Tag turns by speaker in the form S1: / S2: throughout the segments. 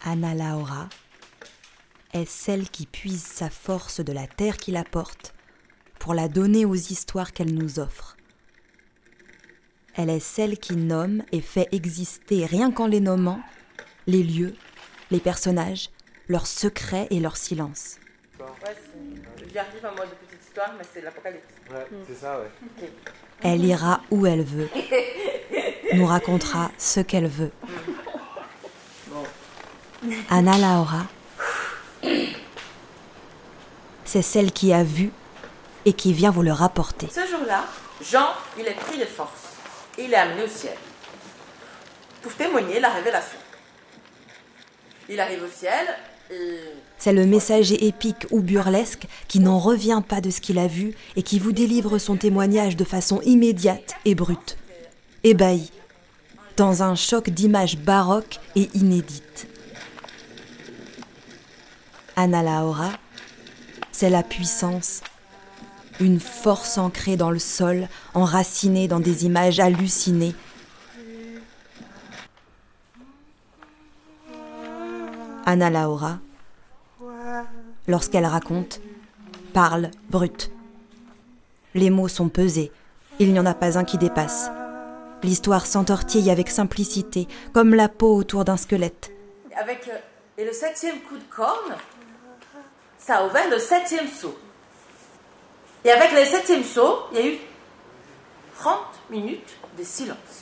S1: Ana Laura est celle qui puise sa force de la terre qui la porte pour la donner aux histoires qu'elle nous offre. Elle est celle qui nomme et fait exister, rien qu'en les nommant, les lieux, les personnages, leurs secrets et leurs silences.
S2: Ouais, j'y arrive en mode petite histoire, mais c'est l'apocalypse.
S3: Ouais, c'est ça, ouais.
S2: Okay.
S1: Elle ira où elle veut, nous racontera ce qu'elle veut.
S2: Bon.
S1: Ana Laura, c'est celle qui a vu et qui vient vous le rapporter.
S2: Ce jour-là, Jean, il est pris de force et il est amené au ciel pour témoigner la révélation. Il arrive au ciel et...
S1: C'est le messager épique ou burlesque qui n'en revient pas de ce qu'il a vu et qui vous délivre son témoignage de façon immédiate et brute, ébahi, dans un choc d'images baroques et inédites. Ana Laura, c'est la puissance, une force ancrée dans le sol, enracinée dans des images hallucinées. Ana Laura, lorsqu'elle raconte, parle brut. Les mots sont pesés, il n'y en a pas un qui dépasse. L'histoire s'entortille avec simplicité, comme la peau autour d'un squelette.
S2: Et le 7e coup de corne, ça a ouvert le 7e saut. Et avec le 7e saut, il y a eu 30 minutes de silence.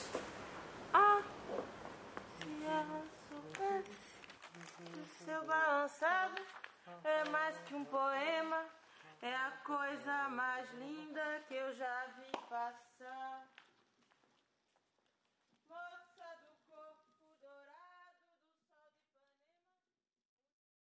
S4: Seu balançado é mais que poema, é a coisa mais linda que eu já vi passar.